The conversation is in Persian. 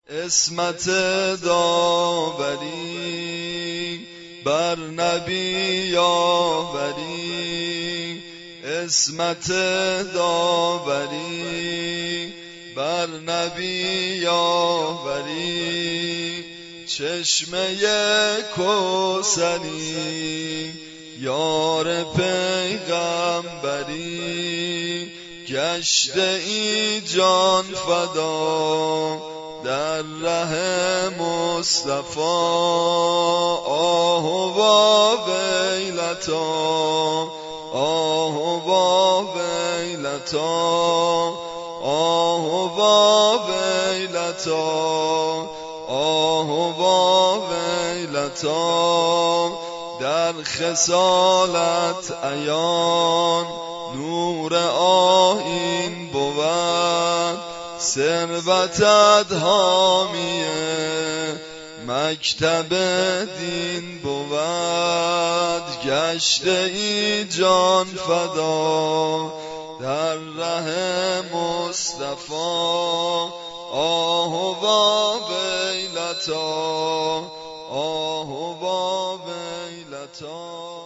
اسمت داوری بر نبی آوری، اسمت داوری بر نبی آوری، چشمه کوثری یار پیغمبری، گشته ای جان فدا در ره مصطفی. آه و ویلتا، آه و ویلتا، آه و ویلتا، آه و ویلتا. در خصالت عیان نور آیین بود، ثروتت حامیه مکتب دین بود، گشته ای جان فدا در ره مصطفی. آه و ویلتا، آه و ویلتا.